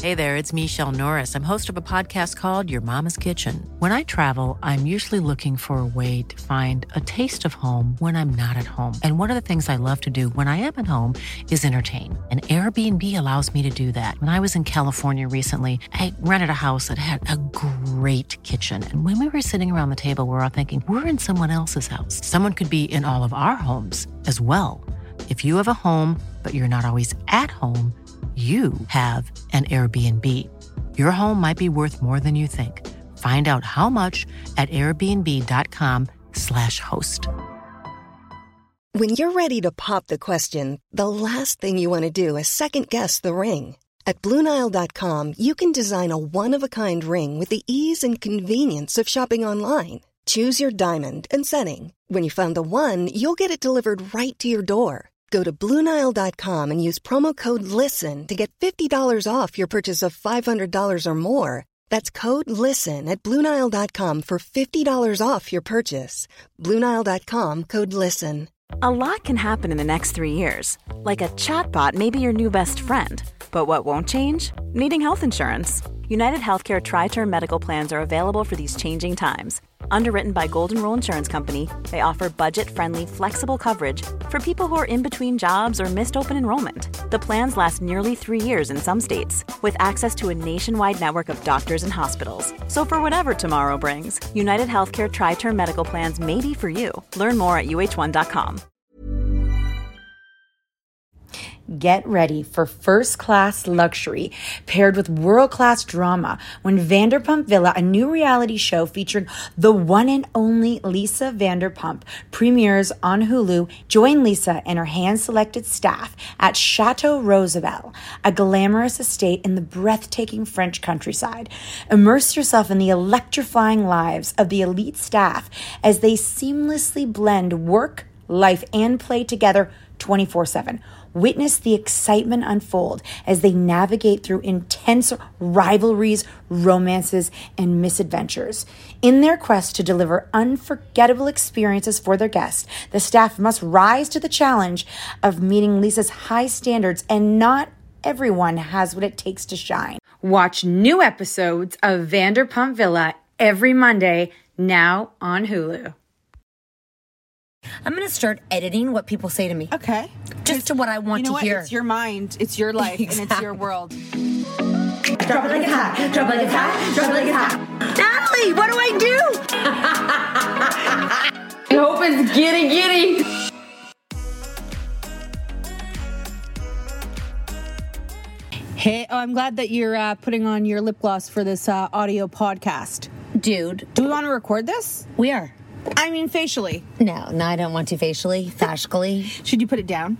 Hey there, it's Michelle Norris. I'm host of a podcast called Your Mama's Kitchen. When I travel, I'm usually looking for a way to find a taste of home when I'm not at home. And one of the things I love to do when I am at home is entertain. And Airbnb allows me to do that. When I was in California recently, I rented a house that had a great kitchen. And when we were sitting around the table, we were all thinking, we're in someone else's house. Someone could be in all of our homes as well. If you have a home, but you're not always at home, you have an Airbnb. Your home might be worth more than you think. Find out how much at airbnb.com/host. When you're ready to pop the question, the last thing you want to do is second-guess the ring. At BlueNile.com, you can design a one-of-a-kind ring with the ease and convenience of shopping online. Choose your diamond and setting. When you find the one, you'll get it delivered right to your door. Go to BlueNile.com and use promo code LISTEN to get $50 off your purchase of $500 or more. That's code LISTEN at BlueNile.com for $50 off your purchase. BlueNile.com, code LISTEN. A lot can happen in the next 3 years. Like a chatbot may be your new best friend. But what won't change? Needing health insurance. United Healthcare Tri-Term Medical Plans are available for these changing times. Underwritten by Golden Rule Insurance Company, they offer budget-friendly, flexible coverage for people who are in between jobs or missed open enrollment. The plans last nearly 3 years in some states, with access to a nationwide network of doctors and hospitals. So for whatever tomorrow brings, United Healthcare Tri-Term Medical Plans may be for you. Learn more at uh1.com. Get ready for first-class luxury paired with world-class drama when Vanderpump Villa, a new reality show featuring the one and only Lisa Vanderpump, premieres on Hulu. Join Lisa and her hand-selected staff at Chateau Roosevelt, a glamorous estate in the breathtaking French countryside. Immerse yourself in the electrifying lives of the elite staff as they seamlessly blend work, life, and play together 24/7. Witness the excitement unfold as they navigate through intense rivalries, romances, and misadventures. In their quest to deliver unforgettable experiences for their guests, the staff must rise to the challenge of meeting Lisa's high standards, and not everyone has what it takes to shine. Watch new episodes of Vanderpump Villa every Monday, now on Hulu. I'm going to start editing what people say to me. Okay. Just to what I want to hear. It's your mind, it's your life, Exactly. and it's your world. Drop it like it's hot. Drop it like it's hot. Drop it like it's hot. Natalie, what do I do? I hope it's giddy. Hey, I'm glad that you're putting on your lip gloss for this audio podcast. Dude. Do we want to record this? We are. I mean, facially. No, I don't want to facially. Fascically. Should you put it down?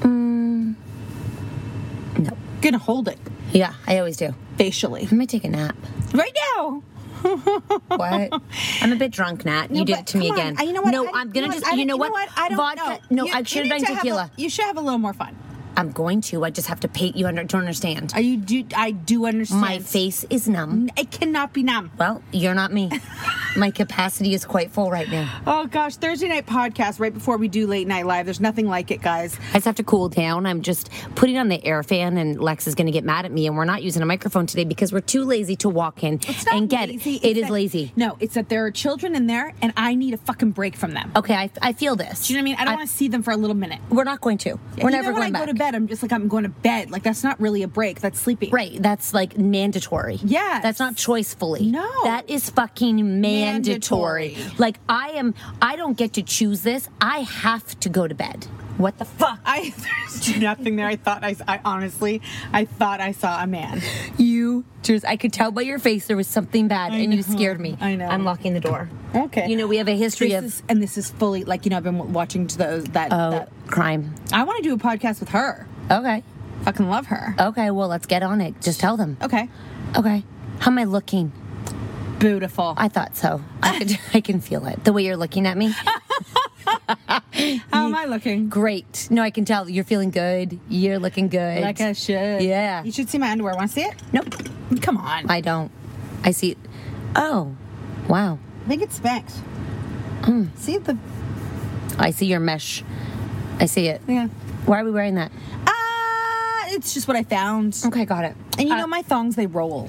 No. Gonna hold it. Yeah, I always do. Facially. I might take a nap. Right now. What? I'm a bit drunk, Nat. No, you did but it to me come on. again. You know what? No, I'm going to just, you know what? I don't Vodka. know. No, I should have done tequila. You should have a little more fun. I'm going to. I just have to pay. You don't understand. I do understand. My face is numb. It cannot be numb. Well, you're not me. My capacity is quite full right now. Oh, gosh. Thursday night podcast right before we do Late Night Live. There's nothing like it, guys. I just have to cool down. I'm just putting on the air fan, and Lex is going to get mad at me, and we're not using a microphone today because we're too lazy to walk in and get lazy. it. It is lazy. No, it's that there are children in there, and I need a fucking break from them. Okay, I feel this. Do you know what I mean? I don't want to see them for a little minute. We're not going to. We're never going back. When I go to bed, I'm just like, I'm going to bed. Like, that's not really a break. That's sleeping. Right. That's like mandatory. Yes. That's not choicefully. No. That is fucking mandatory. Like, I don't get to choose this. I have to go to bed. What the fuck? There's nothing there. I honestly thought I saw a man. I could tell by your face there was something bad, and you scared me. I know. I'm locking the door. Okay. You know, we have a history of... This is fully, like, you know, I've been watching that crime. I want to do a podcast with her. Okay. Fucking love her. Okay, well, let's get on it. Just tell them. Okay. Okay. How am I looking? Beautiful. I thought so. I can feel it. The way you're looking at me. How am I looking? Great. No, I can tell. You're feeling good. You're looking good. Like I should. Yeah. You should see my underwear. Want to see it? Nope. Come on. I don't. I see it. Oh. Wow. I think it's Spanx. See the... I see your mesh. I see it. Yeah. Why are we wearing that? It's just what I found. Okay, got it. And you know, my thongs, they roll.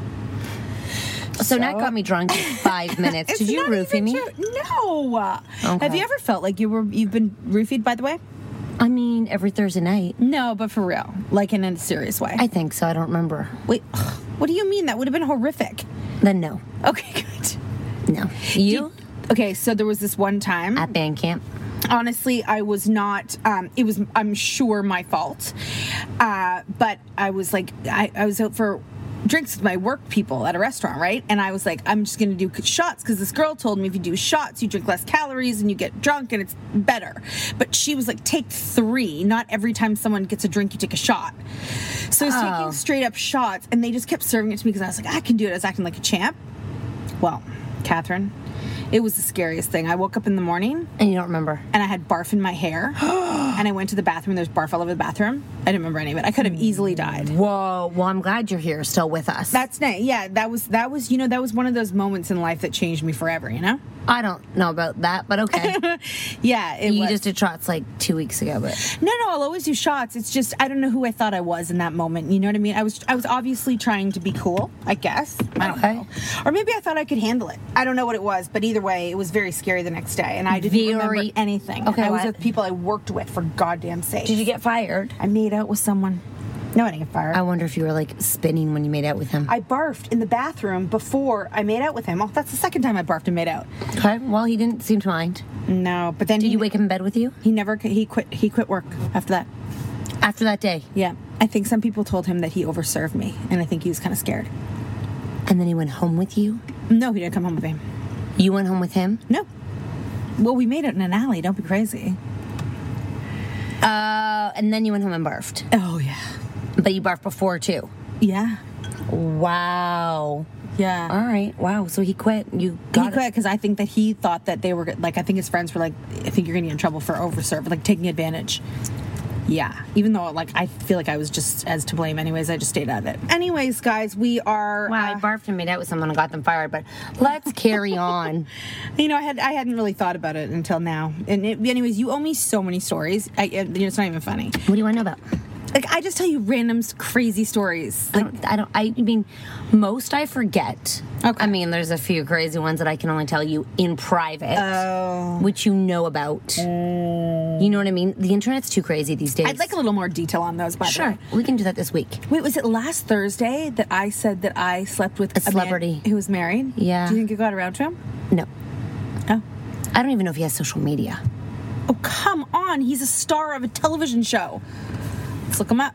So Nat got me drunk in 5 minutes. Did you roofie me? No. Okay. Have you ever felt like you've been roofied, by the way? I mean, every Thursday night. No, but for real. Like in a serious way. I think so. I don't remember. Wait, what do you mean? That would have been horrific. Then no. Okay, good. No. You? Okay, so there was this one time. At band camp. Honestly, I was not, it was, I'm sure, my fault. But I was like, I was out for drinks with my work people at a restaurant, right? And I was like, I'm just going to do shots because this girl told me if you do shots, you drink less calories and you get drunk and it's better. But she was like, take 3. Not every time someone gets a drink, you take a shot. So I was taking straight up shots and they just kept serving it to me because I was like, I can do it. I was acting like a champ. Well, Catherine, it was the scariest thing. I woke up in the morning. And you don't remember? And I had barf in my hair. And I went to the bathroom. There's barf all over the bathroom. I didn't remember any of it. I could have easily died. Whoa. Well, I'm glad you're here still with us. That's nice. Yeah, that was one of those moments in life that changed me forever, you know? I don't know about that, but okay. Yeah, you just did shots like 2 weeks ago, but no, I'll always do shots. It's just I don't know who I thought I was in that moment. You know what I mean? I was obviously trying to be cool, I guess. I don't know. Or maybe I thought I could handle it. I don't know what it was, but either way, it was very scary the next day, and I didn't remember anything. Okay, I was with people I worked with, for goddamn sake. Did you get fired? I made out with someone. No, I didn't get fired. I wonder if you were like spinning when you made out with him. I barfed in the bathroom before I made out with him. Oh, that's the second time I barfed and made out. Okay, well, he didn't seem to mind. No, but then Did you wake up in bed with you? He quit work after that. After that day? Yeah. I think some people told him that he overserved me, and I think he was kind of scared. And then he went home with you? No, he didn't come home with me. You went home with him? No. Well, we made it in an alley. Don't be crazy. And then you went home and barfed? Oh, yeah. But you barfed before, too? Yeah. Wow. Yeah. All right. Wow. So he quit. He quit because I think that he thought that they were, like, I think his friends were like, I think you're going to get in trouble for overserve, like taking advantage. Yeah. Even though, like, I feel like I was just as to blame anyways, I just stayed out of it. Anyways, guys, we are... Wow, I barfed and made out with someone and got them fired, but let's carry on. You know, I hadn't really thought about it until now. And anyways, you owe me so many stories. It's not even funny. What do you want to know about? Like, I just tell you random crazy stories. Like, I mean, most I forget. Okay. I mean, there's a few crazy ones that I can only tell you in private, which you know about. You know what I mean? The internet's too crazy these days. I'd like a little more detail on those, by the way. Sure, we can do that this week. Wait, was it last Thursday that I said that I slept with a celebrity who was married? Yeah. Do you think it got around to him? No. Oh. I don't even know if he has social media. Oh, come on. He's a star of a television show. Let's look him up.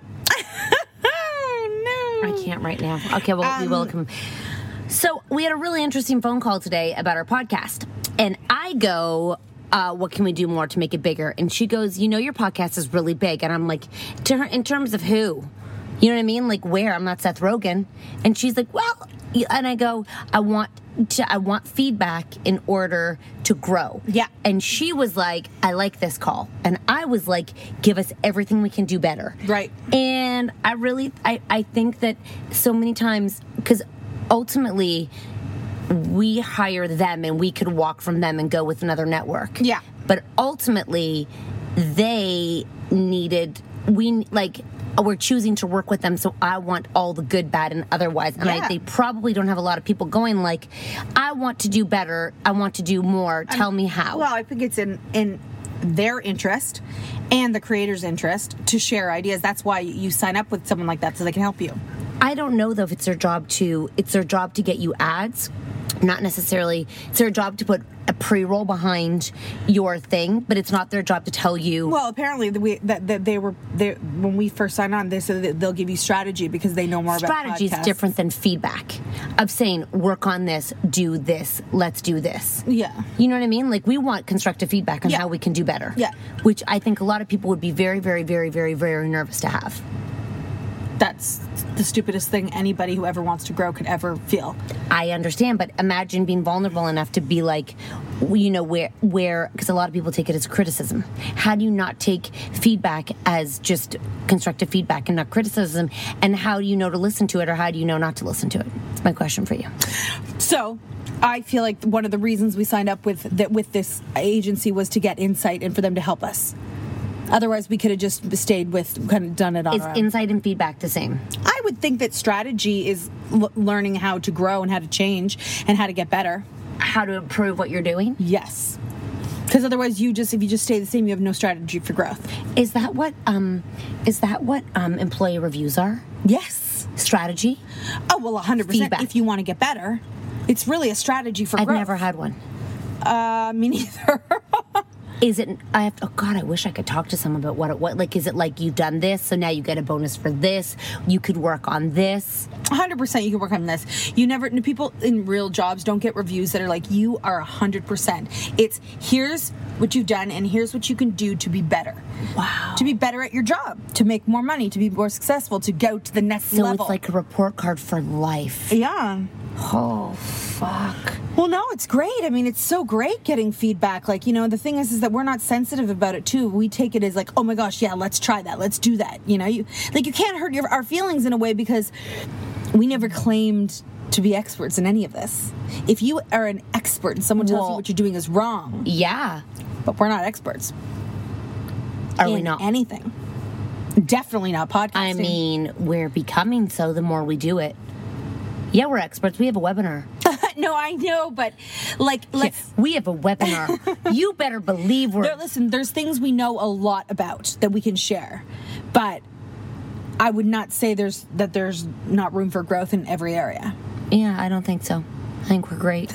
Oh, no. I can't right now. Okay, well, we will look him. So we had a really interesting phone call today about our podcast. And I go, what can we do more to make it bigger? And she goes, you know, your podcast is really big. And I'm like, to her, in terms of who? You know what I mean? Like, where? I'm not Seth Rogen. And she's like, well, and I go, I want feedback in order to grow. Yeah. And she was like, I like this call. And I was like, give us everything we can do better. Right. And I think that so many times, because ultimately we hire them and we could walk from them and go with another network. Yeah. But ultimately we're choosing to work with them, so I want all the good, bad, and otherwise. And they probably don't have a lot of people going like, I want to do better, I want to do more, tell me how. Well, I think it's in their interest and the creator's interest to share ideas. That's why you sign up with someone like that, so they can help you. I don't know, though, if it's their job to get you ads. Not necessarily. It's their job to put a pre-roll behind your thing, but it's not their job to tell you. Well, apparently, when we first signed on, they said that they'll give you strategy because they know more about podcasts. Strategy is different than feedback of saying, work on this, do this, let's do this. Yeah. You know what I mean? Like, we want constructive feedback on how we can do better. Yeah. Which I think a lot of people would be very, very, very, very, very nervous to have. That's the stupidest thing anybody who ever wants to grow could ever feel. I understand, but imagine being vulnerable enough to be like, you know, where because a lot of people take it as criticism. How do you not take feedback as just constructive feedback and not criticism? And how do you know to listen to it, or how do you know not to listen to it? That's my question for you. So, I feel like one of the reasons we signed up with this agency was to get insight and for them to help us. Otherwise, we could have just stayed with, kind of done it on Is our own. insight and feedback the same? I would think that strategy is learning how to grow and how to change and how to get better. How to improve what you're doing? Yes. Because otherwise, if you just stay the same, you have no strategy for growth. Is that what employee reviews are? Yes. Strategy? Oh, well, 100%. Feedback. If you want to get better, it's really a strategy for I've growth. never had one. Me neither. Is it? Oh God, I wish I could talk to someone about what. Like, is it like you've done this, so now you get a bonus for this? You could work on this. 100% you can work on this. People in real jobs don't get reviews that are like, you are 100%. It's, here's what you've done and here's what you can do to be better. Wow. To be better at your job, to make more money, to be more successful, to go to the next So level. it's like a report card for life. Yeah. Oh, fuck. Well, no, it's great. I mean, it's so great getting feedback. Like, the thing is that we're not sensitive about it, too. We take it as like, oh my gosh, yeah, let's try that. Let's do that. You can't hurt our feelings in a way because we never claimed to be experts in any of this. If you are an expert and someone tells you what you're doing is wrong. Yeah. But we're not experts. Are we not? Anything. Definitely not podcasting. I mean, we're becoming so the more we do it. Yeah, we're experts. We have a webinar. No, I know, but we have a webinar. You better believe listen, there's things we know a lot about that we can share, but I would not say there's not room for growth in every area. Yeah, I don't think so. I think we're great.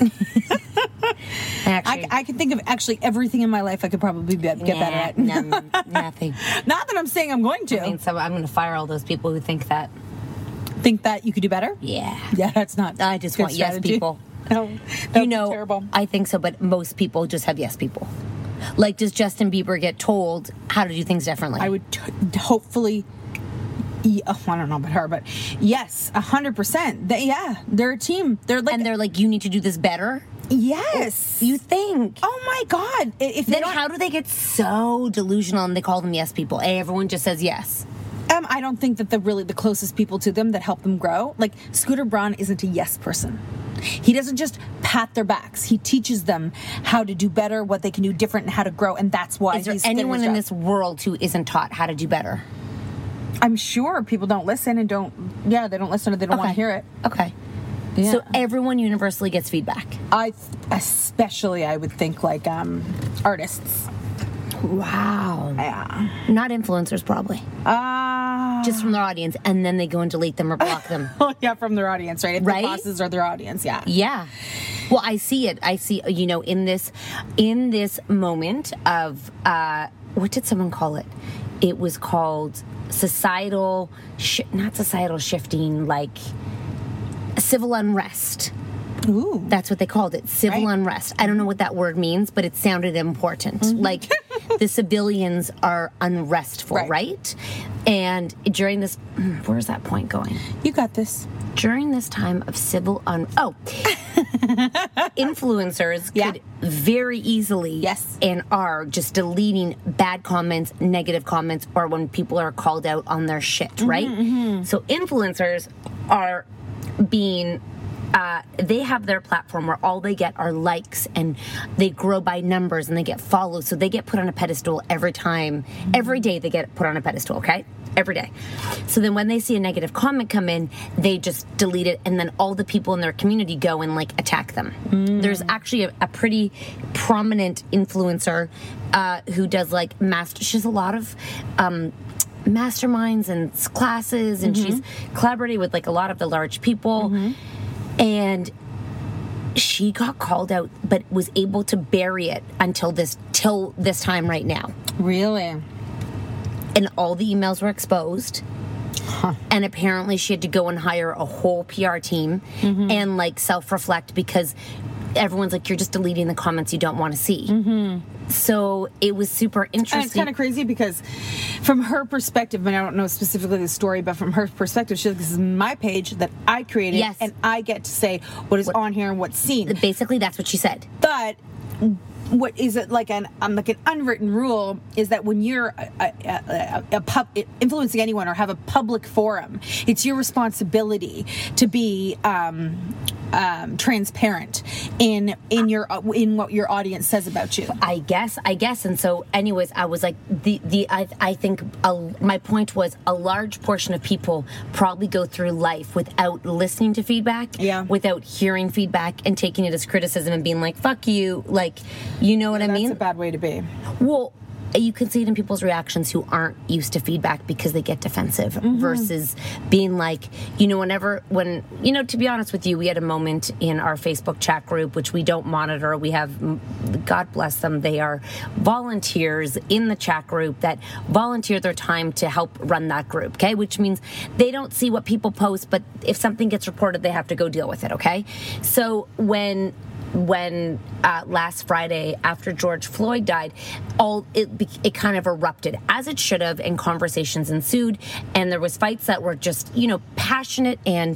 Actually, I can think of actually everything in my life I could probably get better at. Nothing. Not that I'm saying I'm going to. I mean, so I'm going to fire all those people who think that. Think that you could do better? Yeah. Yeah, that's not. I just good want strategy. yes people. No, that'd be terrible. I think so, but most people just have yes people. Like, does Justin Bieber get told how to do things differently? I would hopefully. I don't know about her, but yes, 100%. They're a team. They're like, you need to do this better. Yes, you think? Oh my God! If then how do they get so delusional and they call them yes people? Everyone just says yes. I don't think that the closest people to them that help them grow, like Scooter Braun, isn't a yes person. He doesn't just pat their backs. He teaches them how to do better, what they can do different, and how to grow. And that's why. Is there anyone in this world who isn't taught how to do better? I'm sure people don't listen and don't. Yeah, they don't listen or they don't want to hear it. Okay. Yeah. So everyone universally gets feedback. Especially, I would think like artists. Wow. Yeah. Not influencers, probably. Just from their audience, and then they go and delete them or block them. Yeah, from their audience, right? If right? the bosses are their audience, yeah. Yeah. Well, I see it. I see, in this moment of, what did someone call it? It was called not societal shifting, like civil unrest. Ooh. That's what they called it, civil unrest. I don't know what that word means, but it sounded important. Mm-hmm. Like, the civilians are unrestful, right? And during this, where's that point going? You got this. During this time of influencers could very easily and are just deleting bad comments, negative comments, or when people are called out on their shit, right? Mm-hmm. So influencers are being... they have their platform where all they get are likes and they grow by numbers and they get followed. So they get put on a pedestal every time. Every day they get put on a pedestal, okay? Every day. So then when they see a negative comment come in, they just delete it, and then all the people in their community go and like attack them. There's actually a pretty prominent influencer who does like she has a lot of masterminds and classes, and she's collaborating with like a lot of the large people. And she got called out, but was able to bury it till this time right now. Really? And all the emails were exposed. And apparently she had to go and hire a whole PR team and like self-reflect, because everyone's like, you're just deleting the comments you don't want to see. So it was super interesting. And it's kind of crazy because from her perspective, and I don't know specifically the story, but from her perspective, she's like, this is my page that I created, and I get to say what is on here and what's seen. Basically, that's what she said. But what is it like an unwritten rule is that when you're influencing anyone or have a public forum, it's your responsibility to be transparent in what your audience says about you. I guess. And so, anyways, I was like, I think my point was a large portion of people probably go through life without listening to feedback, without hearing feedback and taking it as criticism and being like, "Fuck you," like, you know what I mean? That's a bad way to be. Well, you can see it in people's reactions who aren't used to feedback because they get defensive versus being like, to be honest with you, we had a moment in our Facebook chat group, which we don't monitor. We have, God bless them, they are volunteers in the chat group that volunteer their time to help run that group, okay? Which means they don't see what people post, but if something gets reported, they have to go deal with it, okay? So when last Friday after George Floyd died, it kind of erupted as it should have, and conversations ensued, and there was fights that were just passionate and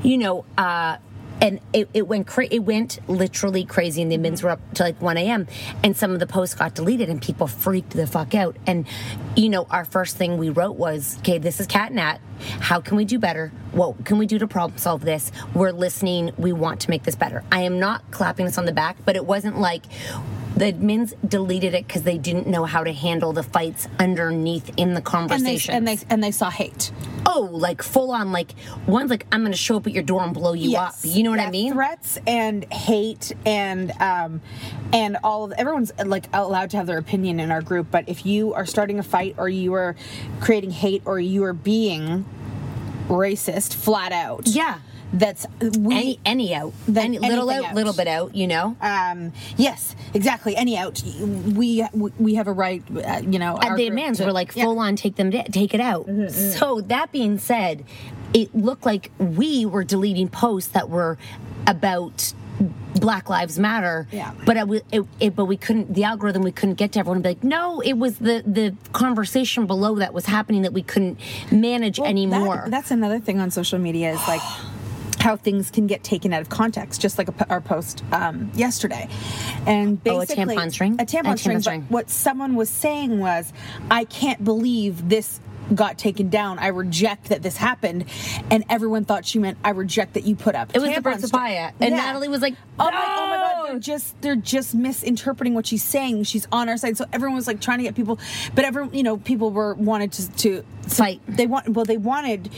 and it went literally crazy, and the admins were up to like 1 a.m. and some of the posts got deleted and people freaked the fuck out. And our first thing we wrote was, okay, this is Cat Nat. How can we do better? What can we do to problem solve this? We're listening. We want to make this better. I am not clapping us on the back, but it wasn't like the admins deleted it because they didn't know how to handle the fights underneath in the conversation. And they saw hate. Oh, like full on, like one's like, I'm going to show up at your door and blow you up. You know what I mean? Threats and hate and everyone's like allowed to have their opinion in our group. But if you are starting a fight or you are creating hate or you are being racist flat out, that's any out, any little out, little bit out, yes, exactly, any out. We have a right, And the demands were like full on take it out. So that being said, it looked like we were deleting posts that were about Black Lives Matter, but we couldn't. The algorithm, we couldn't get to everyone and be like, no, it was the conversation below that was happening that we couldn't manage anymore. That's another thing on social media is like how things can get taken out of context, just like our post yesterday. And basically, a tampon string. But what someone was saying was, I can't believe this got taken down. I reject that this happened. And everyone thought she meant, I reject that you put up it was the bird papaya. And Natalie was like, oh my God, they're just misinterpreting what she's saying. She's on our side. So everyone was like trying to get people, but people wanted to fight. They wanted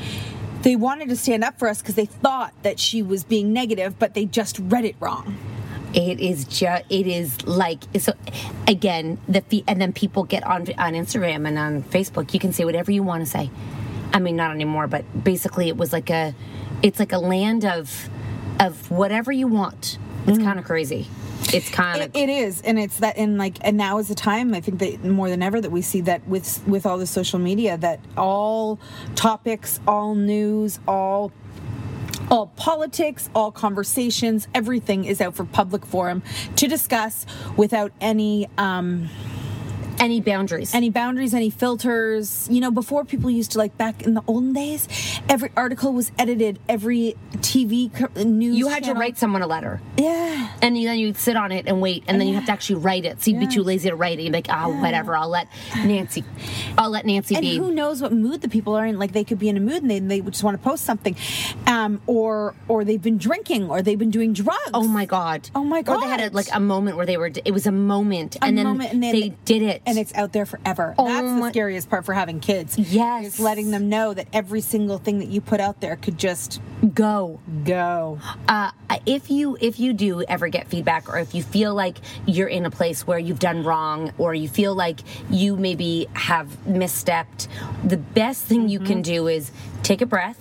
to stand up for us because they thought that she was being negative, but they just read it wrong. It is like, so again, and then people get on Instagram and on Facebook, you can say whatever you want to say. I mean, not anymore, but basically it was it's like a land of whatever you want. It's kind of crazy. It's kind of... It is, and it's that, and now is the time, I think that more than ever, that we see that with all the social media, that all topics, all news, all politics, all conversations, everything is out for public forum to discuss without any boundaries, any filters. Before, people used to, like back in the olden days, every article was edited, every TV news you had to write someone a letter, and then you'd sit on it and wait, and then you have to actually write it, so you'd be too lazy to write it. You'd be like, whatever, I'll let Nancy and be. Who knows what mood the people are in? Like, they could be in a mood and they just want to post something, or they've been drinking, or they've been doing drugs. Oh my god. Or they had a moment where it was a moment, and then they did it. And it's out there forever. That's the scariest part for having kids. Yes. Is letting them know that every single thing that you put out there could just go. If you do ever get feedback, or if you feel like you're in a place where you've done wrong, or you feel like you maybe have misstepped, the best thing you can do is take a breath,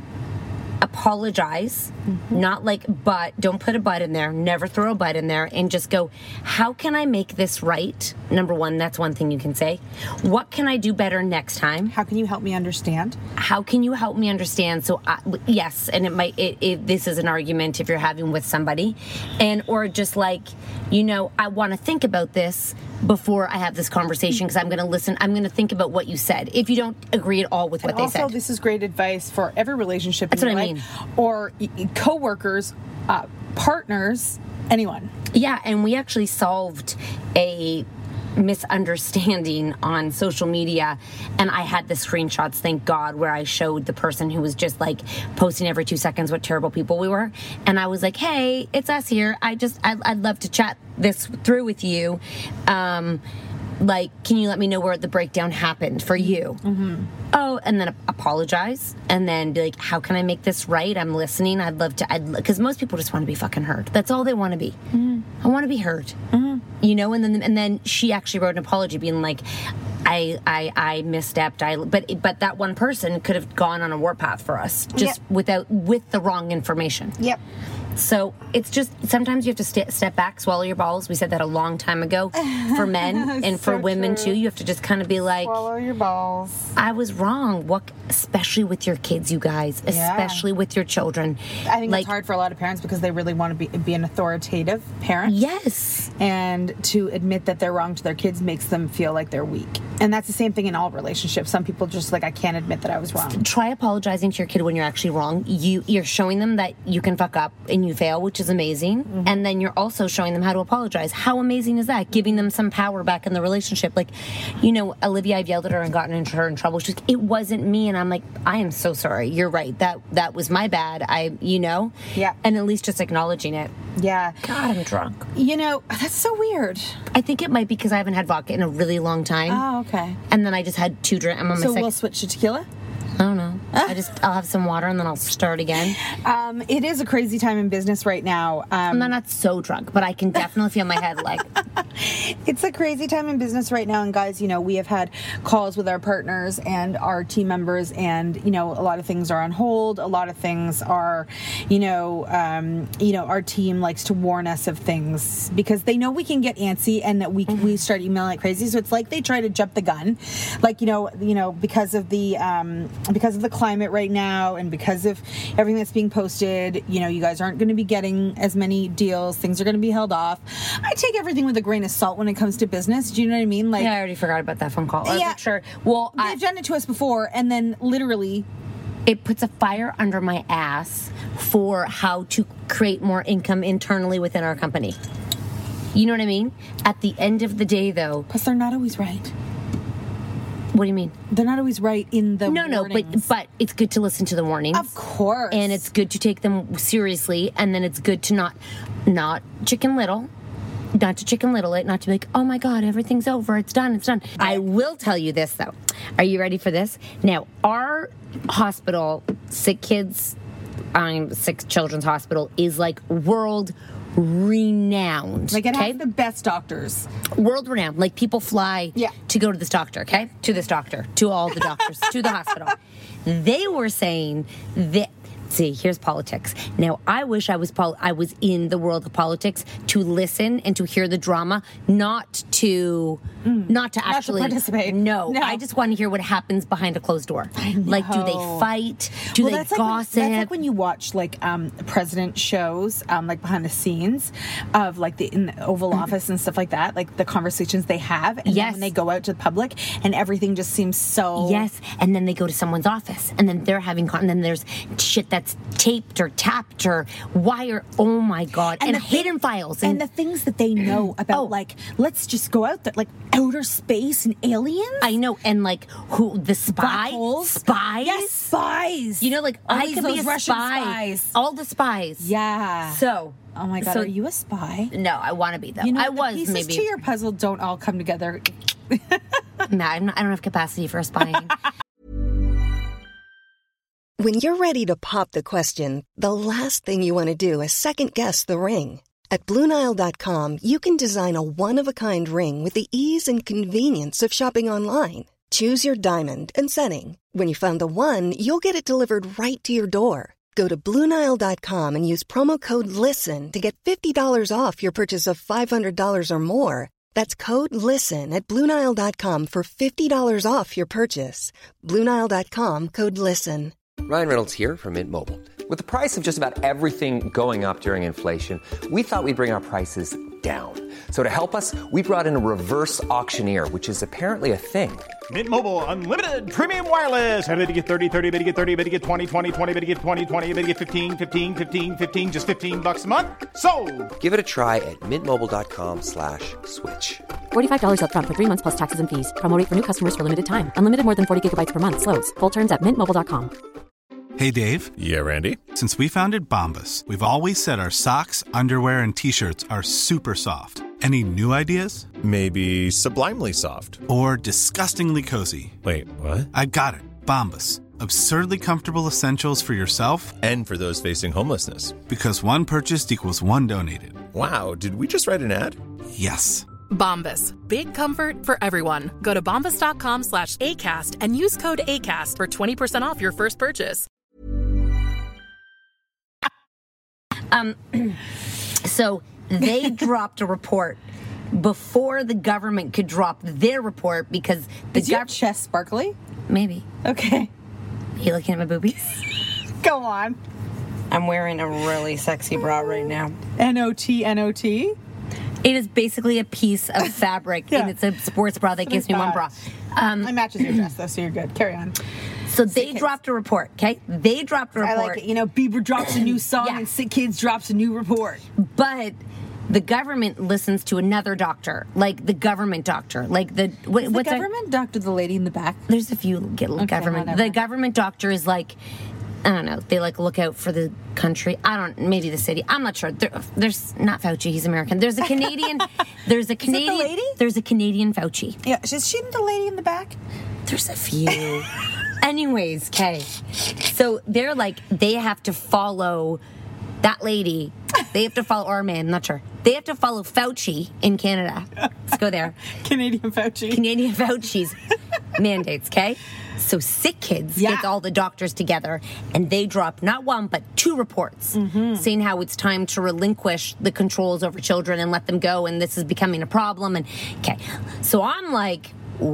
apologize, not like but, don't put a but in there, never throw a but in there, and just go, how can I make this right? Number one, that's one thing you can say. What can I do better next time? How can you help me understand? How can you help me understand? So yes, and this is an argument if you're having with somebody, or just like, I want to think about this before I have this conversation, because I'm going to listen. I'm going to think about what you said. If you don't agree at all with what they said. Also, this is great advice for every relationship. That's what I mean. Or co-workers, partners, anyone. Yeah, and we actually solved a misunderstanding on social media, and I had the screenshots, thank God, where I showed the person who was just like posting every 2 seconds what terrible people we were, and I was like, hey, it's us here, I'd love to chat this through with you, like, can you let me know where the breakdown happened for you? Mm-hmm. Oh, and then apologize, and then be like, how can I make this right? I'm listening. I'd love to, because most people just want to be fucking heard. That's all they want to be. Mm-hmm. I want to be heard. Mm-hmm. You know, and then she actually wrote an apology being like, I misstepped. But that one person could have gone on a warpath for us just with the wrong information. Yep. So it's just, sometimes you have to step back, swallow your balls. We said that a long time ago for men and for women too. You have to just kind of be like, swallow your balls. I was wrong. Especially with your kids, you guys, especially with your children. I think it's hard for a lot of parents because they really want to be an authoritative parent. Yes. And to admit that they're wrong to their kids makes them feel like they're weak. And that's the same thing in all relationships. Some people just like, I can't admit that I was wrong. Try apologizing to your kid when you're actually wrong. You're showing them that you can fuck up and you fail, which is amazing. Mm-hmm. And then you're also showing them how to apologize. How amazing is that? Giving them some power back in the relationship. Like, you know, Olivia, I've yelled at her and gotten her in trouble. She's like, it wasn't me. And I'm like, I am so sorry. You're right. That was my bad. Yeah. And at least just acknowledging it. Yeah. God, I'm drunk. You know, that's so weird. I think it might be because I haven't had vodka in a really long time. Oh, okay. And then I just had 2 drinks. I'm on my second. So we'll switch to tequila? I don't know. I'll have some water and then I'll start again. It is a crazy time in business right now. I'm not so drunk, but I can definitely feel my head like. It's a crazy time in business right now. And guys, you know, we have had calls with our partners and our team members, and, you know, a lot of things are on hold. A lot of things are, our team likes to warn us of things because they know we can get antsy and that we start emailing like crazy. So it's like they try to jump the gun, like, because of the climate right now and because of everything that's being posted, you know, you guys aren't going to be getting as many deals. Things are going to be held off. I take everything with a grain of salt when it comes to business. Do you know what I mean? Like, I already forgot about that phone call. I wasn't sure. Well, they've done it to us before, and then literally, it puts a fire under my ass for how to create more income internally within our company. You know what I mean? At the end of the day, though, plus they're not always right. What do you mean? They're not always right in the warnings. but it's good to listen to the warnings. Of course. And it's good to take them seriously, and then it's good to not chicken little. Not to chicken little it, not to be like, oh my God, everything's over, it's done. I will tell you this, though. Are you ready for this? Now, our hospital, Sick Children's Hospital, is like world renowned. Like, it has the best doctors. World renowned. Like, people fly to go to this doctor, okay? To this doctor. To all the doctors. To the hospital. They were saying that, see, here's politics. Now, I wish I was in the world of politics to listen and to hear the drama, not to actually participate. No, I just want to hear what happens behind a closed door. Like, do they fight? Do they gossip? That's like when you watch like president shows, like behind the scenes of like in the Oval Office and stuff like that, like the conversations they have, and then when they go out to the public, and everything just seems so and then they go to someone's office, and then they're having and then there's shit that's taped or tapped or wire. Oh my God! And hidden files and the things that they know about, like, let's just go out there, like outer space and aliens. I know, and like who the spies? Spies? Yes, spies. You know, like I could be a Russian spy. Spies. All the spies. Yeah. So. Oh my God, are you a spy? No, I want to be though. You know, I was the pieces maybe. to your puzzle don't all come together. No, I don't have capacity for spying. When you're ready to pop the question, the last thing you want to do is second-guess the ring. At BlueNile.com, you can design a one-of-a-kind ring with the ease and convenience of shopping online. Choose your diamond and setting. When you find the one, you'll get it delivered right to your door. Go to BlueNile.com and use promo code LISTEN to get $50 off your purchase of $500 or more. That's code LISTEN at BlueNile.com for $50 off your purchase. BlueNile.com, code LISTEN. Ryan Reynolds here from Mint Mobile. With the price of just about everything going up during inflation, we thought we'd bring our prices down. So to help us, we brought in a reverse auctioneer, which is apparently a thing. Mint Mobile Unlimited Premium Wireless. How to get 30, 30, bit to get 30, bit to get 20, 20, 20, bit to get 20, 20, bit to get 15, 15, 15, 15, just $15 a month? Sold! Give it a try at mintmobile.com/switch. $45 up front for 3 months plus taxes and fees. Promo rate for new customers for limited time. Unlimited more than 40 gigabytes per month. Slows full terms at mintmobile.com. Hey, Dave. Yeah, Randy. Since we founded Bombas, we've always said our socks, underwear, and T-shirts are super soft. Any new ideas? Maybe sublimely soft. Or disgustingly cozy. Wait, what? I got it. Bombas. Absurdly comfortable essentials for yourself and for those facing homelessness. Because one purchased equals one donated. Wow, did we just write an ad? Yes. Bombas. Big comfort for everyone. Go to bombas.com/ACAST and use code ACAST for 20% off your first purchase. So they dropped a report before the government could drop their report because the Is your chest sparkly? Maybe. Okay. Are you looking at my boobies? Go on. I'm wearing a really sexy bra right now. N-O-T, N-O-T? It is basically a piece of fabric, and it's a sports bra that gives me one bra. It matches your dress, though, so you're good. Carry on. So they dropped a report, okay? They dropped a report. I like it. You know, Bieber drops a new song and Sick Kids drops a new report. But the government listens to another doctor, like the government doctor. Like the... what's the government doctor, the lady in the back? There's a few government... Whatever. The government doctor is like... I don't know. They like look out for the country. Maybe the city. I'm not sure. There's not Fauci. He's American. There's a Canadian. There's a Canadian. Is it the lady? There's a Canadian Fauci. Yeah. Is she the lady in the back? There's a few. Anyways, okay. So they're like, they have to follow that lady. They have to follow our man. Not sure. They have to follow Fauci in Canada. Let's go there. Canadian Fauci. Canadian Fauci's mandates, okay? So Sick Kids gets all the doctors together, and they drop not one, but 2 reports saying how it's time to relinquish the controls over children and let them go, and this is becoming a problem. And okay, so I'm like,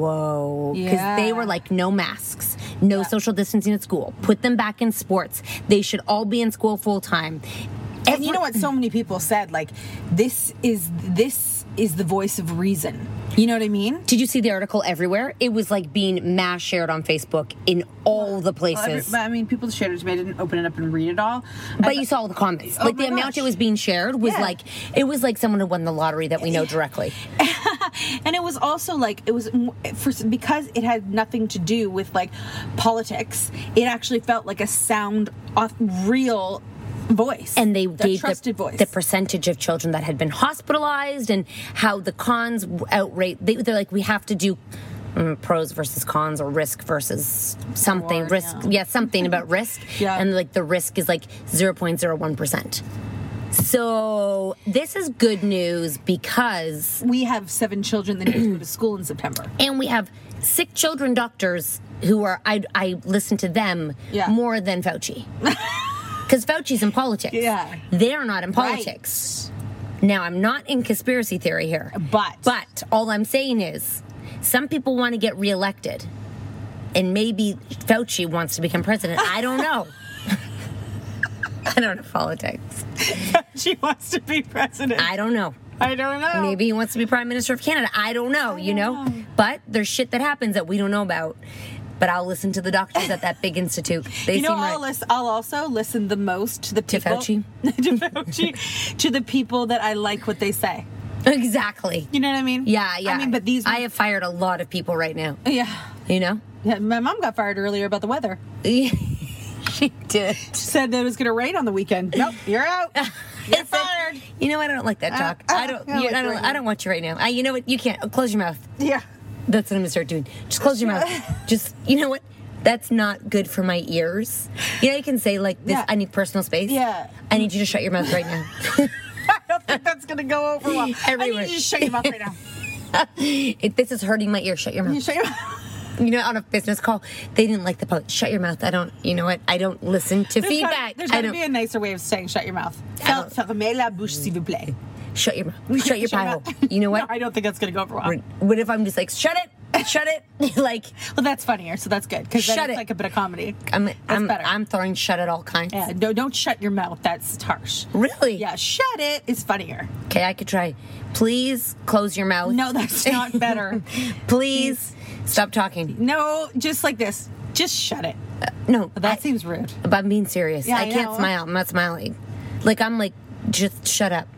whoa, because they were like, no masks, no social distancing at school, put them back in sports. They should all be in school full time. And you know what so many people said, like, this is the voice of reason. You know what I mean? Did you see the article everywhere? It was like being mass shared on Facebook in all the places. I mean, people shared it to me. I didn't open it up and read it all. But you saw all the comments. Like the amount it was being shared was like, it was like someone who won the lottery that we know directly. And it was also like, because it had nothing to do with like politics, it actually felt like a sound, real voice. And they gave the percentage of children that had been hospitalized and how the cons outrate. They're like, we have to do pros versus cons or risk versus something. Something about risk. And like the risk is like 0.01%. So this is good news because we have 7 children that need to go to school in September. And we have sick children doctors who are, I listen to them more than Fauci. Because Fauci's in politics. Yeah. They're not in politics. Right. Now, I'm not in conspiracy theory here. But all I'm saying is, some people want to get reelected. And maybe Fauci wants to become president. I don't know. I don't know politics. Fauci wants to be president. I don't know. Maybe he wants to be Prime Minister of Canada. I don't know, you know? But there's shit that happens that we don't know about. But I'll listen to the doctors at that big institute. I'll also listen the most to the people. To Fauci. To the people that I like what they say. Exactly. You know what I mean? Yeah. I mean, but I have fired a lot of people right now. Yeah. You know? Yeah, my mom got fired earlier about the weather. She did. She said that it was going to rain on the weekend. Nope, you're out. You're fired. You know, I don't like that talk. I don't want you right now. You know what? You can't. Close your mouth. Yeah. That's what I'm going to start doing. Just close your mouth. Just, you know what? That's not good for my ears. You know, you can say, like, this, I need personal space. Yeah. I need you to shut your mouth right now. I don't think that's going to go over well. Everywhere. I need you to shut your mouth right now. This is hurting my ear. Shut your mouth. You shut your mouth. You know, on a business call, they didn't like the post. Shut your mouth. I don't, you know what? I don't listen to feedback. There's got to be a nicer way of saying shut your mouth. Fermez la bouche, s'il vous plaît. Shut your mouth. Shut your pie hole. You know what? No, I don't think that's going to go over well. What if I'm just like, shut it? Shut it. Like, well, that's funnier, so that's good because it's like a bit of comedy. That's better. I'm throwing shut it all kinds. Yeah, no, don't shut your mouth. That's harsh. Really? Yeah, shut it is funnier. Okay, I could try. Please close your mouth. No, that's not better. Please stop talking. No, just like this. Just shut it. No. That seems rude. But I'm being serious. Yeah, I can't know. smile. I'm not smiling. Like, I'm like, just shut up.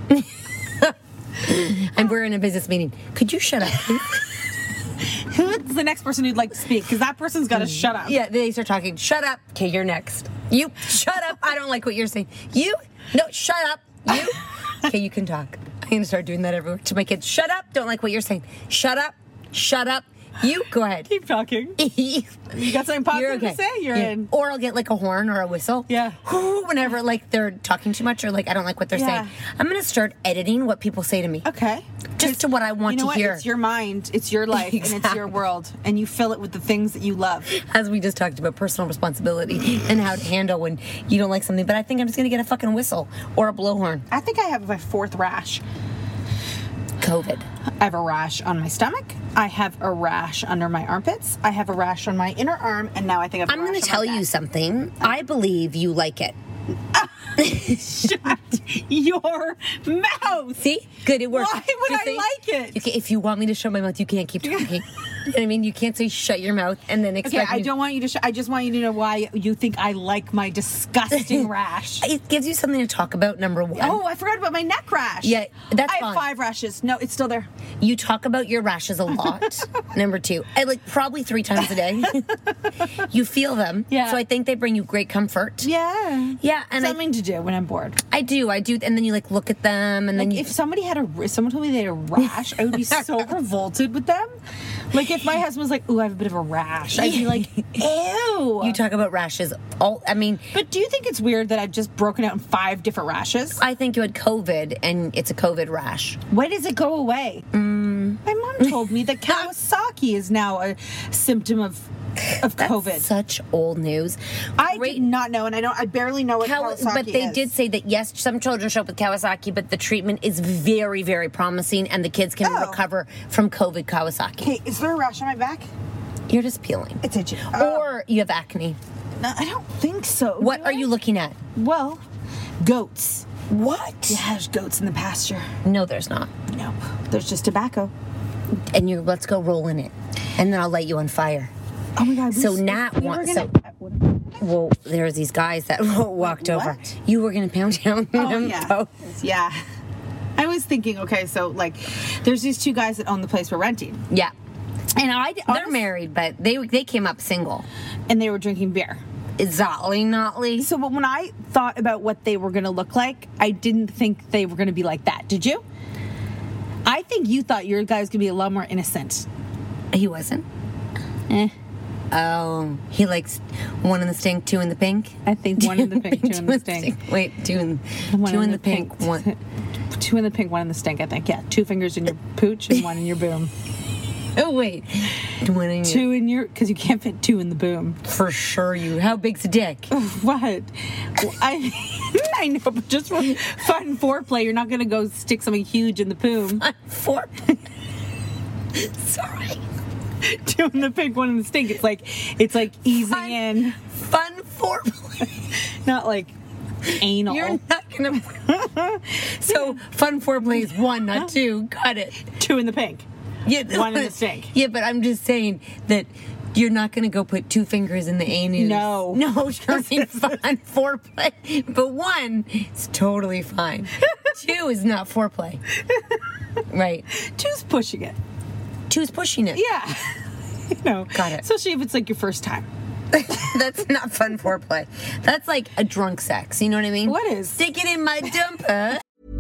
And we're in a business meeting. Could you shut up, please? Who's the next person who'd like to speak? Because that person's got to shut up. Yeah, they start talking. Shut up. Okay, you're next. You, shut up. I don't like what you're saying. You, no, shut up. You, okay, you can talk. I'm going to start doing that everywhere to my kids. Shut up. Don't like what you're saying. Shut up. Shut up. You, go ahead. Keep talking. You got something positive to say? You're in. Or I'll get like a horn or a whistle. Yeah. Whenever like they're talking too much or like I don't like what they're saying. I'm going to start editing what people say to me. Okay. Just to what I want to hear. It's your mind, it's your life, and it's your world. And you fill it with the things that you love. As we just talked about personal responsibility and how to handle when you don't like something. But I think I'm just going to get a fucking whistle or a blowhorn. I think I have my 4th rash. COVID. I have a rash on my stomach. I have a rash under my armpits. I have a rash on my inner arm. And now I think I'm going to tell you something. I believe you like it. Shut your mouth. See? Good, it works. Why would I like it? Okay, if you want me to shut my mouth, you can't keep talking. You know what I mean? You can't say shut your mouth and then expect I don't want you to I just want you to know why you think I like my disgusting rash. It gives you something to talk about, number one. Oh, I forgot about my neck rash. Yeah, that's fine. I have 5 rashes. No, it's still there. You talk about your rashes a lot. Number 2. I like probably 3 times a day. You feel them. Yeah. So I think they bring you great comfort. Yeah. Yeah. And something to do when I'm bored. I do. And then you like look at them and then if someone told me they had a rash, I would be so revolted with them. Like if my husband was like, "Ooh, I have a bit of a rash," I'd be like, "Ew." You talk about rashes. But do you think it's weird that I've just broken out in 5 different rashes? I think you had COVID, and it's a COVID rash. When does it go away? My mom told me that Kawasaki is now a symptom of COVID. That's such old news. I did not know, and I barely know what Kawasaki is. But they did say that yes, some children show up with Kawasaki, but the treatment is very, very promising, and the kids can recover from COVID Kawasaki. Okay, is there a rash on my back? You're just peeling. It's itchy. Or you have acne. No, I don't think so. What are you looking at? Well, goats. What? Yeah, there's goats in the pasture. No, there's not. Nope. There's just tobacco. And let's go roll in it, and then I'll light you on fire. Oh my God! So Nat wants. Well, there's these guys that walked over. You were going to pound down them. Yeah. I was thinking, okay, so like, there's these 2 guys that own the place we're renting. Yeah. And they're married, but they came up single, and they were drinking beer. Exactly, notly. So, but when I thought about what they were going to look like, I didn't think they were going to be like that. Did you? I think you thought your guy was going to be a lot more innocent. He wasn't. Oh, he likes 1 in the stink, 2 in the pink. I think 1 in the pink, 2 in the stink. Wait, 2 in the pink, 1. 2 in the pink, 1 in the stink. I think. Yeah, 2 fingers in your pooch and 1 in your boom. Oh wait, 2 in your because you can't fit 2 in the boom. For sure, you. How big's a dick? What? Well, I know, but just for fun foreplay, you're not gonna go stick something huge in the boom. Fun Sorry. 2 in the pink, 1 in the stink. It's like easing in. Fun foreplay. Not like anal. You're not gonna. So fun foreplay is 1, not 2. Got it. 2 in the pink. Yeah, 1 in the stink. Yeah, but I'm just saying that you're not going to go put 2 fingers in the anus. No. No, during fun foreplay. But 1 is totally fine. 2 is not foreplay. Right. 2's pushing it. 2's pushing it. Yeah. You know. Got it. Especially if it's like your first time. That's not fun foreplay. That's like a drunk sex. You know what I mean? What is? Stick it in my dumper.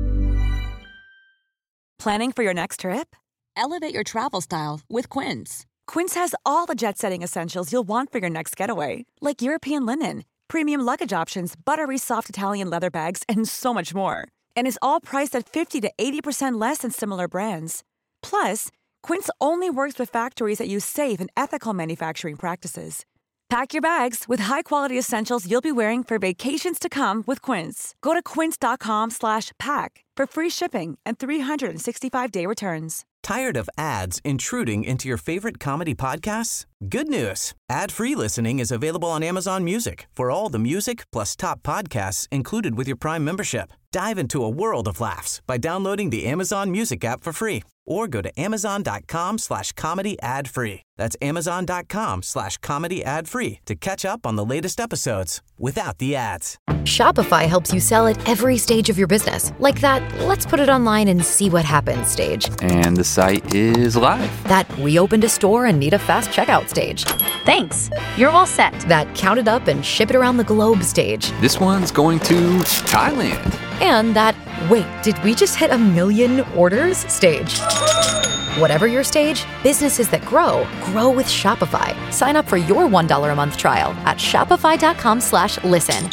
Planning for your next trip? Elevate your travel style with Quince. Quince has all the jet-setting essentials you'll want for your next getaway, like European linen, premium luggage options, buttery soft Italian leather bags, and so much more. And is all priced at 50 to 80% less than similar brands. Plus, Quince only works with factories that use safe and ethical manufacturing practices. Pack your bags with high-quality essentials you'll be wearing for vacations to come with Quince. Go to quince.com/pack for free shipping and 365-day returns. Tired of ads intruding into your favorite comedy podcasts? Good news. Ad-free listening is available on Amazon Music for all the music plus top podcasts included with your Prime membership. Dive into a world of laughs by downloading the Amazon Music app for free or go to amazon.com/comedy ad-free. That's amazon.com/comedy ad-free to catch up on the latest episodes without the ads. Shopify helps you sell at every stage of your business. Like that, let's put it online and see what happens stage. And the site is live. That we opened a store and need a fast checkout stage. Thanks. You're all set. That count it up and ship it around the globe stage. This one's going to Thailand. And that, wait, did we just hit 1 million orders stage? Whatever your stage, businesses that grow with Shopify. Sign up for your $1 a month trial at shopify.com/listen.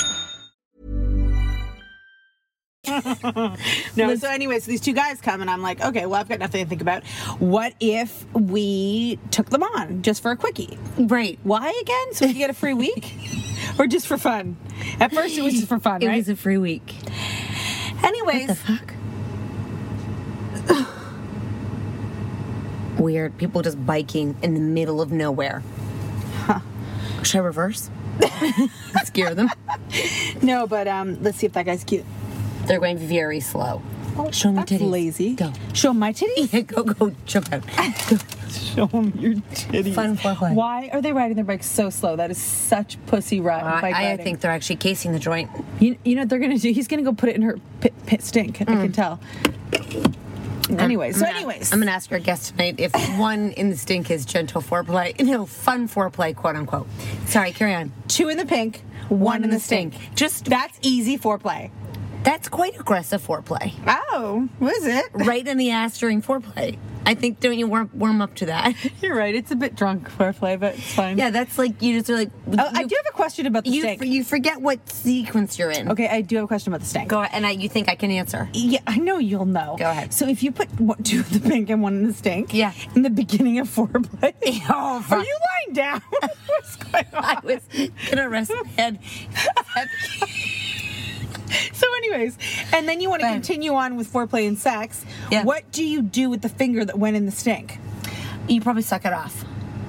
No, so anyways, these two guys come and I'm like, okay, well, I've got nothing to think about. What if we took them on just for a quickie? Right. Why again? So we could get a free week? Or just for fun? At first it was just for fun, right? It was a free week. Anyways. What the fuck? Weird. People just biking in the middle of nowhere. Huh. Should I reverse? Scare them? No, but let's see if that guy's cute. They're going very slow. Oh, show me titties. Lazy. Go. Show my titties? Yeah, go. Jump out. Go. Show them your titties. Fun foreplay. Why are they riding their bikes so slow? That is such pussy bike riding. I think they're actually casing the joint. You know what they're going to do? He's going to go put it in her pit stink. I can tell. Anyways, I'm going to ask our guest tonight if one in the stink is gentle foreplay. No, fun foreplay, quote unquote. Sorry, carry on. 2 in the pink, 1 in the stink. That's easy foreplay. That's quite aggressive foreplay. Oh, was it? Right in the ass during foreplay. I think, don't you warm up to that? You're right. It's a bit drunk foreplay, but it's fine. Yeah, that's like, you just are like... I do have a question about the stank. You forget what sequence you're in. Okay, I do have a question about the stank. Go ahead, and you think I can answer? Yeah, I know you'll know. Go ahead. So if you put 2 in the pink and 1 in the stink, yeah, in the beginning of foreplay, oh, are you lying down? What's going on? I was going to rest my head. So anyways, and then you want to continue on with foreplay and sex. Yeah. What do you do with the finger that went in the stink? You probably suck it off.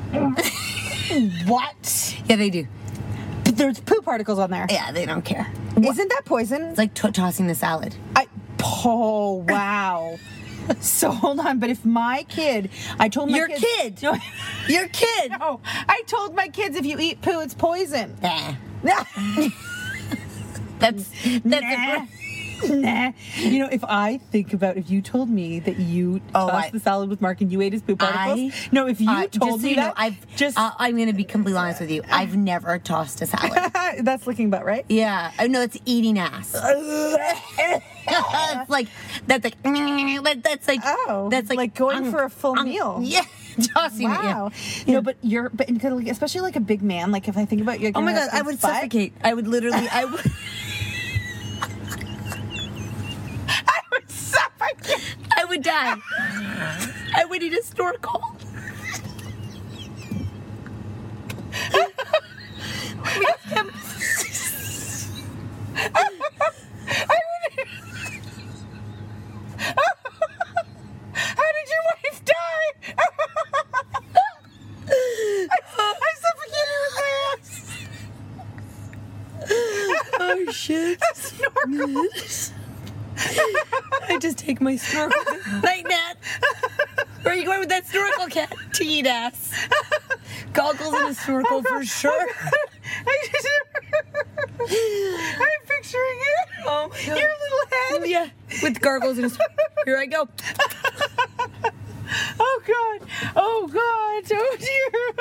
What? Yeah, they do. But there's poo particles on there. Yeah, they don't care. Isn't that poison? It's like tossing the salad. Oh, wow. So hold on, but if my kid, I told my Your kids, kid. Your kid. No, I told my kids if you eat poo, it's poison. Nah. That's Nah. You know, if I think about if you told me that you tossed the salad with Mark and you ate his poo particles. If you told me that, I'm going to be completely honest with you. I've never tossed a salad. That's licking butt, right? Yeah. Oh, no, it's eating ass. That's like going for a full meal. Yeah. Tossing it. Yeah. You know, but especially like a big man. Like if I think about you. Oh my God, I would suffocate. I would literally. I would suffocate. I would die. I would need a snorkel. How did your wife die? I suffocated with my ass. Oh shit! A snorkel. I just take my snorkel. Night, Nat. Where are you going with that snorkel, cat? To eat ass. Goggles and a snorkel for sure. I'm picturing it. Oh my God. Your little head. Yeah, with gargles and a snorkel. Here I go. Oh God. Oh God. Oh dear.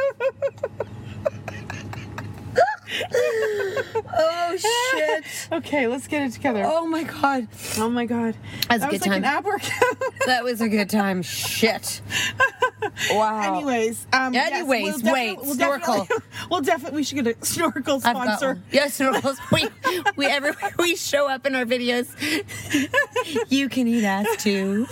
Oh shit. Okay, let's get it together. Oh my God. Oh my God. That was a good time. An ab workout. That was a good time. Shit. Wow. Anyways, snorkel. We should get a snorkel sponsor. Yeah, snorkels. We show up in our videos. You can eat ass too.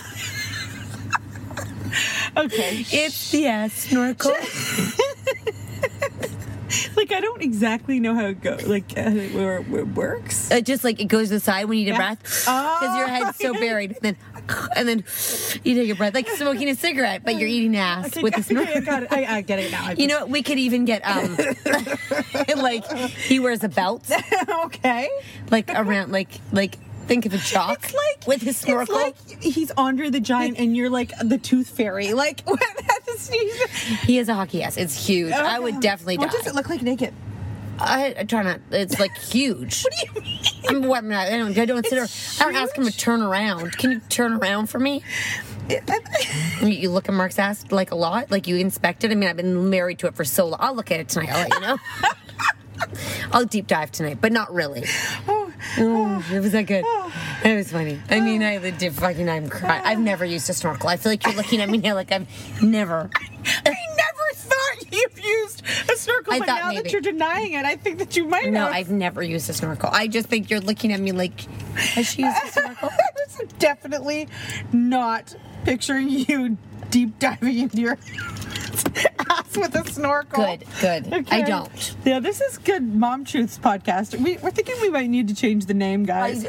Okay. It's the ass snorkel. Like, I don't exactly know how it goes, like, where it works. Just like it goes to the side when you need a breath. Because your head's so buried. And then you take a breath, like smoking a cigarette, but you're eating ass with a snorkel. I got it. I get it now. You know what? We could even get, like, he wears a belt. Okay. Like, around, like, think of a jock with his snorkel. It's like he's Andre the Giant and you're like the Tooth Fairy. Like, he has a hockey ass. It's huge. I would definitely die. What does it look like naked? I try not. It's like huge. What do you mean? I don't ask him to turn around. Can you turn around for me? You look at Mark's ass like a lot. Like you inspect it. I mean, I've been married to it for so long. I'll look at it tonight. I'll let you know. I'll deep dive tonight, but not really. Oh, it was that good. It was funny. I mean, I'm crying. I've never used a snorkel. I feel like you're looking at me now like I've never. I never thought you've used a snorkel, but now that you're denying it, I think that you might have. No, I've never used a snorkel. I just think you're looking at me like, has she used a snorkel? I was definitely not picturing you deep diving into your ass with a snorkel. Good. Okay. I don't. Yeah, this is good Mom Truths podcast. We're thinking we might need to change the name, guys.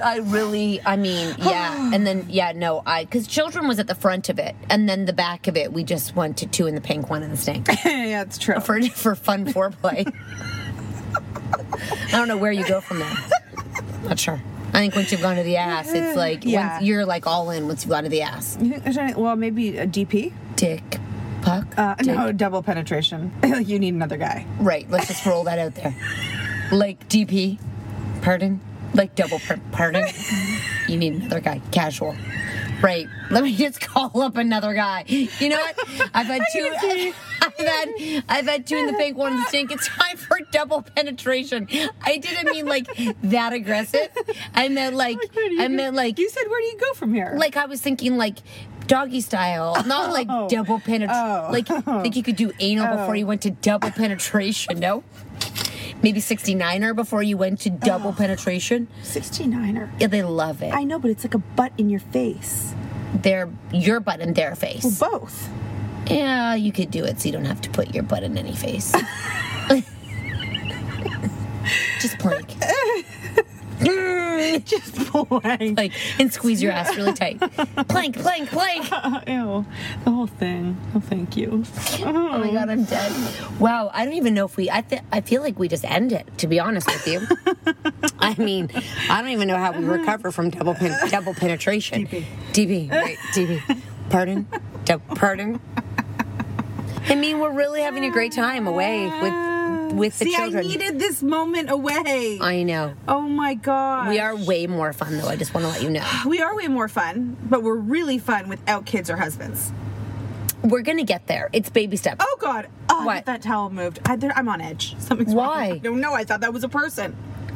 Because Children was at the front of it, and then the back of it, we just went to Two in the Pink, One in the Stink. Yeah, it's true. For fun foreplay. I don't know where you go from there. Not sure. I think once you've gone to the ass, it's like, once you're like all in once you've gone to the ass. Well, maybe a DP? Dick. Puck? No, double penetration. You need another guy. Right, let's just roll that out there. Like DP, pardon? Like double pardon? You need another guy. Casual. Right. Let me just call up another guy. You know what? I've had two. I've had Two in the Pink, One in the Stink. It's time for double penetration. I didn't mean like that aggressive. I meant like. You said, where do you go from here? Like I was thinking like doggy style, not like double penetration. Like you could do anal before you went to double penetration. No. Maybe 69er before you went to double penetration. 69er. Yeah, they love it. I know, but it's like a butt in your face. Your butt in their face. Well, both. Yeah, you could do it so you don't have to put your butt in any face. Just plank. Just plank. Like, and squeeze your ass really tight. Plank. Ew. The whole thing. Oh, thank you. Oh my God, I'm dead. Wow, I don't even know if I feel like we just end it, to be honest with you. I mean, I don't even know how we recover from double penetration. DP. Right, DP. Pardon? Pardon? I mean, we're really having a great time away with the children. I needed this moment away. I know. Oh my God. We are way more fun, though. I just want to let you know. We are way more fun, but we're really fun without kids or husbands. We're going to get there. It's baby steps. Oh, God. Oh, what? That towel moved. I'm on edge. Something's wrong. Why? I don't know. I thought that was a person.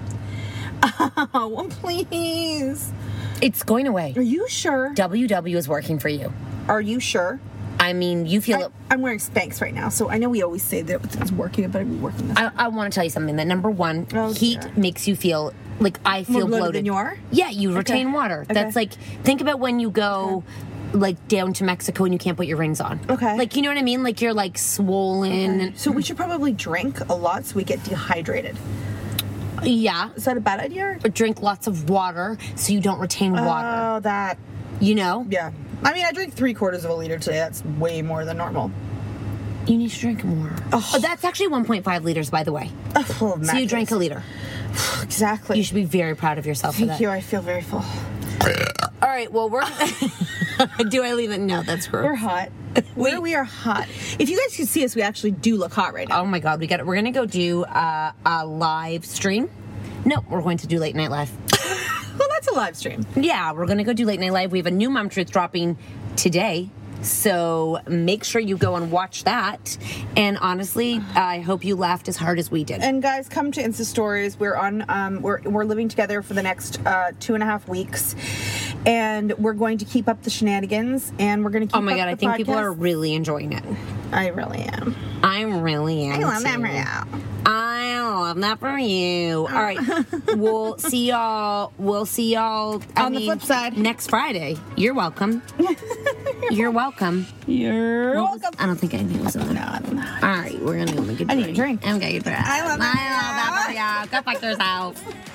Oh, please. It's going away. Are you sure? WW is working for you. Are you sure? I mean, you feel... I'm wearing Spanx right now, so I know we always say that it's working, but I'm working this I want to tell you something. That number one, heat makes you feel... Like, I feel more bloated. Than you are? Yeah, you retain water. Okay. That's like... Think about when you go... like down to Mexico and you can't put your rings on. Okay. Like, you know what I mean? Like you're like swollen. Okay. So we should probably drink a lot so we get dehydrated. Yeah. Is that a bad idea? Or drink lots of water so you don't retain water. Oh, that. You know? Yeah. I mean, I drink 3/4 of a liter today. That's way more than normal. You need to drink more. Oh, that's actually 1.5 liters, by the way. Oh, so you drank a liter. Exactly. You should be very proud of yourself for that. Thank you. I feel very full. All right, well, we're... Do I leave it? No, that's gross. We're hot. We are hot. If you guys can see us, we actually do look hot right now. Oh, my God. We're going to go do a live stream. No, we're going to do Late Night Live. Well, that's a live stream. Yeah, we're going to go do Late Night Live. We have a new Mom Truth dropping today. So make sure you go and watch that. And honestly, I hope you laughed as hard as we did. And guys, come to Insta Stories. We're on. We're living together for the next 2.5 weeks, and we're going to keep up the shenanigans. And we're going to keep. Oh my God, I think podcast. people are really enjoying it. I really am. I really am. I love that for you. I love that for you. All right, we'll see y'all. On the flip side next Friday. You're welcome. You're welcome. You're welcome. I don't think anything was in there. No. All right, we're going to go make a drink. I need a drink. I'm going to get a drink. I love that. Go fuck yourself.